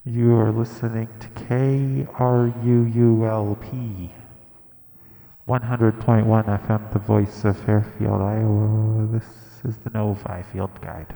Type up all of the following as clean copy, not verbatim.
You are listening to KRUULP 100.1 FM, the voice of Fairfield, Iowa. This is the Novi Field Guide.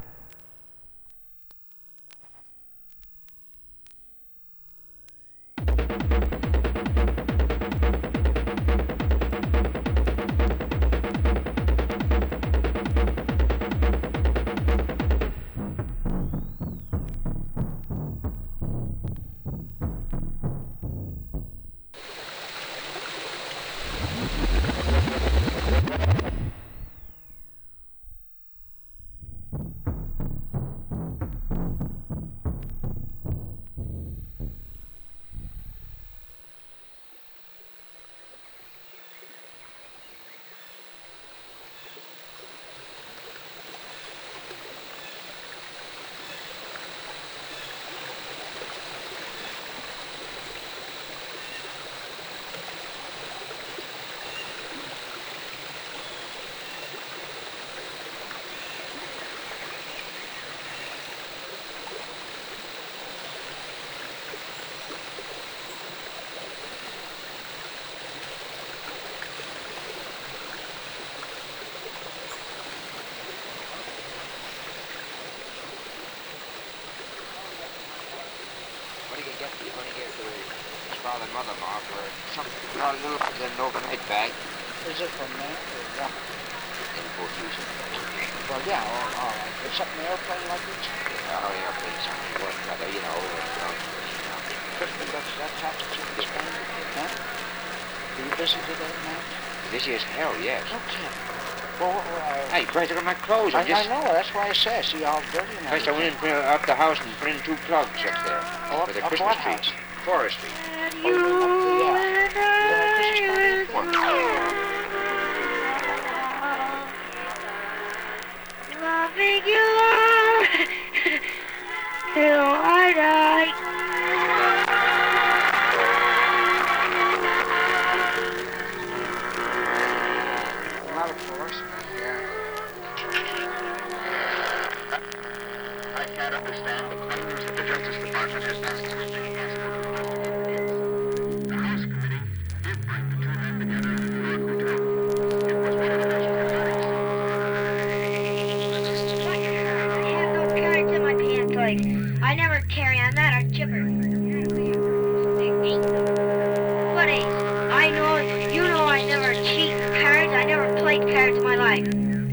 Father and mother-in-law for something, a little in an overnight bag. Is it from there or what? In both reasons. Well, yeah, all right. Is something airplane luggage? Oh, yeah, please. What, you know, That's how to keep the standard, huh? Are you busy today, Matt? Busy as hell, yes. Okay. Well, hey, Christ, look at my clothes. I know, that's why I say. See, all dirty now. Christ, I went in out the house and put in 2 plugs up there. Oh, for the up Christmas what trees. house? Forestry. Oh, you went up the, Christmas party? Loving you till I die. A lot of force, yeah. I can't understand the claims that the Justice Department has not sufficiently the House Committee did bring the 2 men together in New York Hotel. It was one of the most dramatic I have no carrots in my pants legs. I never carry on that. I'm chipper. What is? I know, you know I never cheat cards. I never played cards in my life.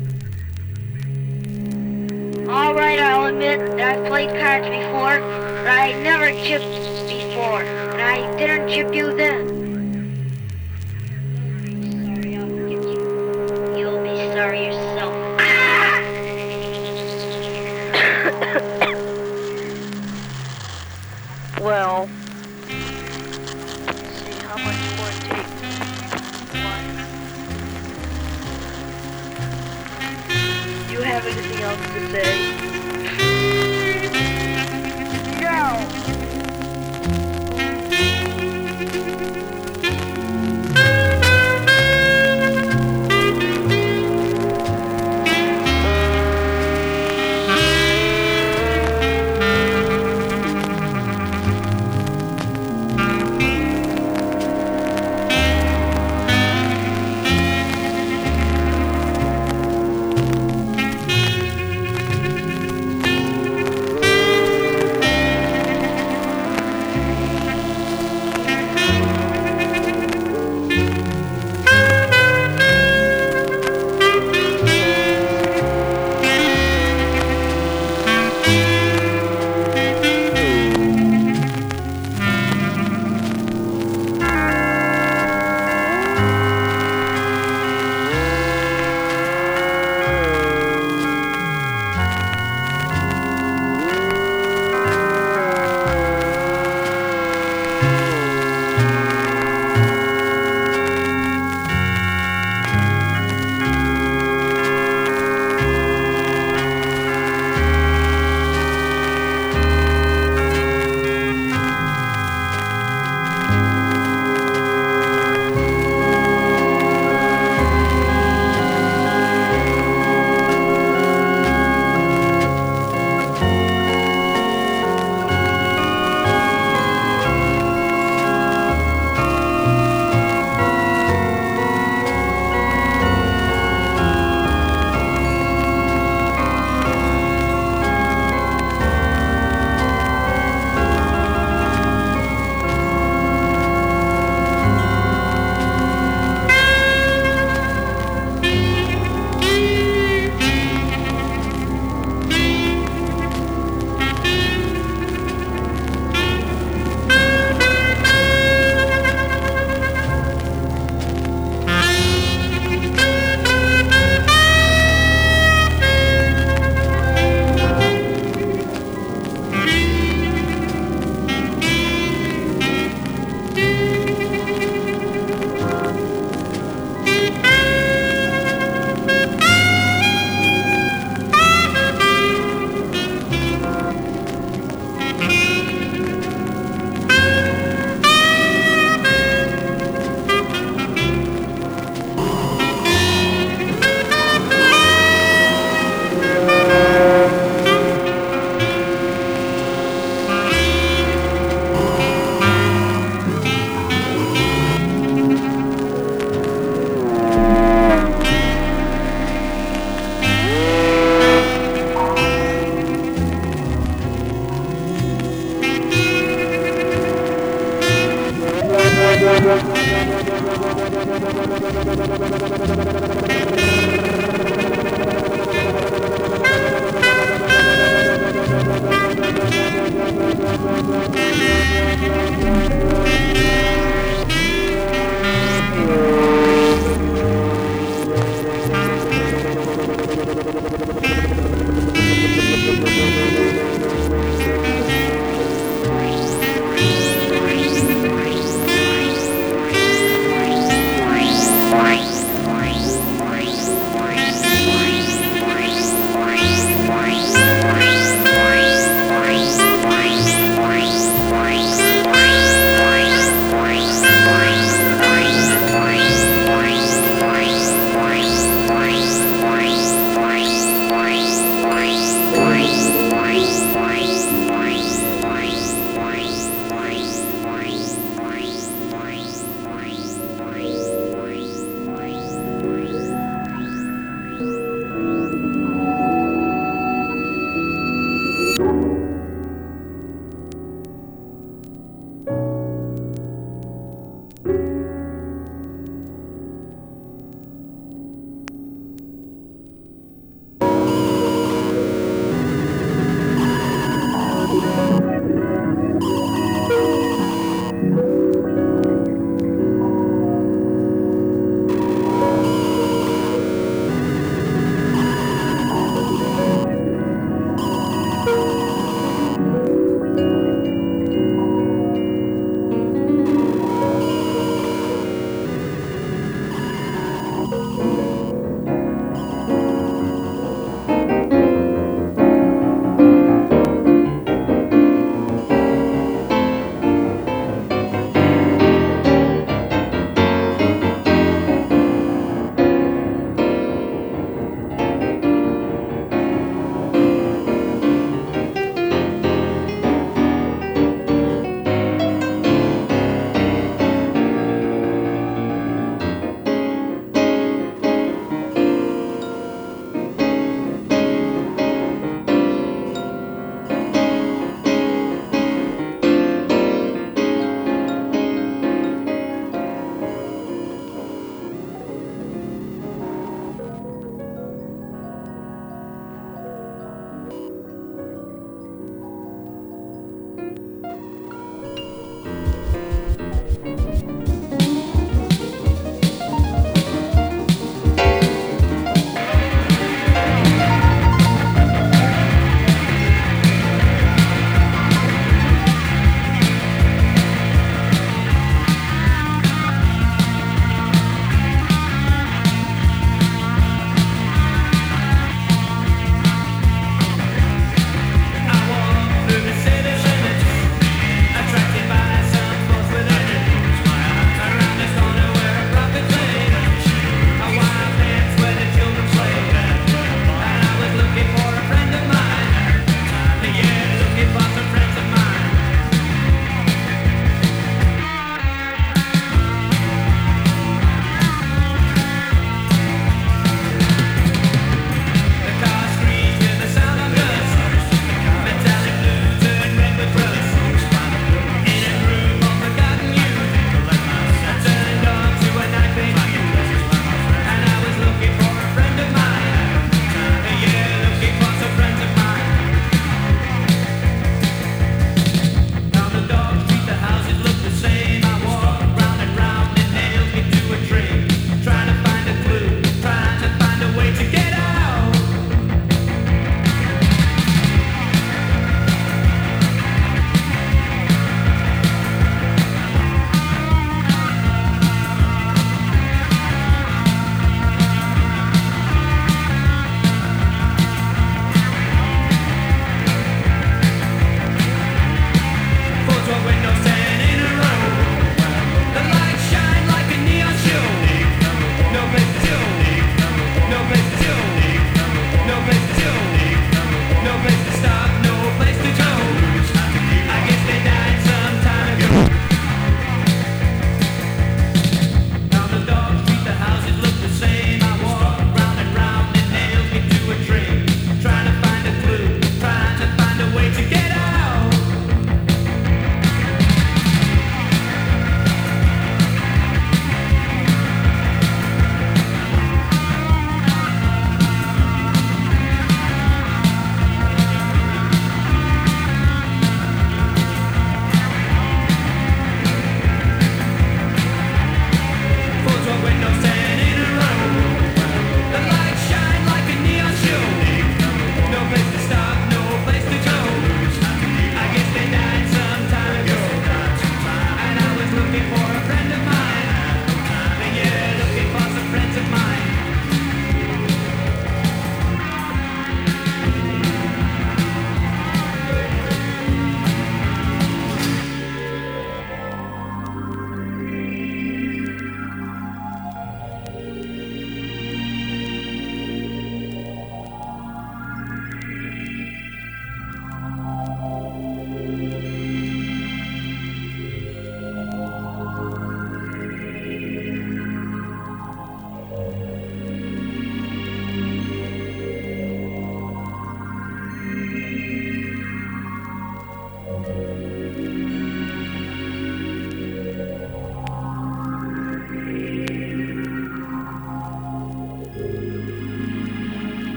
All right, I'll admit that I've played cards before, but I never chipped before, and I didn't chip you then. Sorry, I'll forgive you. You'll be sorry yourself. Well, let's see how much more it takes. Do you have anything else to say? No.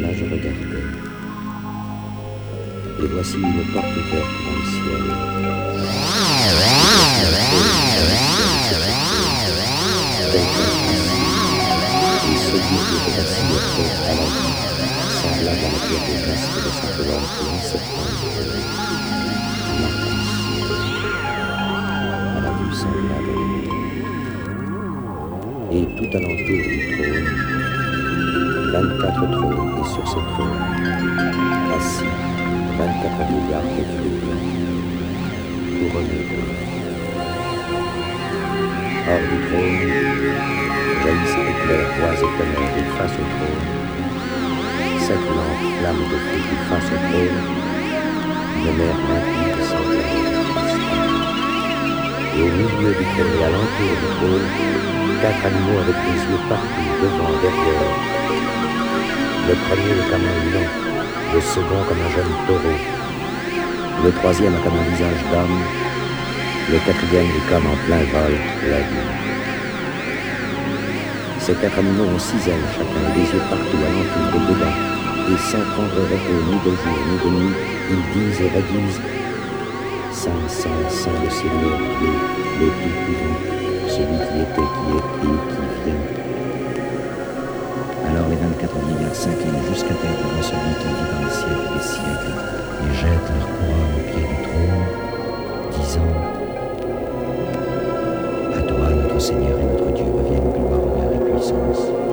là je regardais. Et voici une porte ouverte dans le ciel. Et celui qui était assis était à la vie, semblable à la pierre de jaspe de sa colonne et en septembre. À la vue semblable à une et tout alentour du trône, 24 trônes, et sur ces trônes, assis, 24 vieillards vêtus de blanc, couronnés d'or. Hors du trône, jaillissent éclairs, rois et tonnerres, et face au trône, 7 lampes flammes de feu qui face au trône, une mer limpide semblable à une cristal. Et au milieu du trône et à l'entour du trône, 4 animaux avec des yeux partout, devant, derrière. Le premier est comme un lion, le second comme un jeune taureau, le troisième a comme un visage d'homme, le quatrième est comme en plein vol l'aigle. Ces 4 animaux ont 6 ailes chacun, des yeux partout, alentour et dedans, et sans prendre repos ni de jour ni de nuit, ils disent et redisent Saint, Saint, Saint le Seigneur Dieu, le Tout-Puissant, celui qui était, qui est et qui vient. Alors les 24 vieillards s'inclinent jusqu'à terre devant celui qui vit dans les siècles des siècles et jettent leur couronne au pied du trône, disant à toi, notre Seigneur et notre Dieu, revienne gloire, honneur et puissance.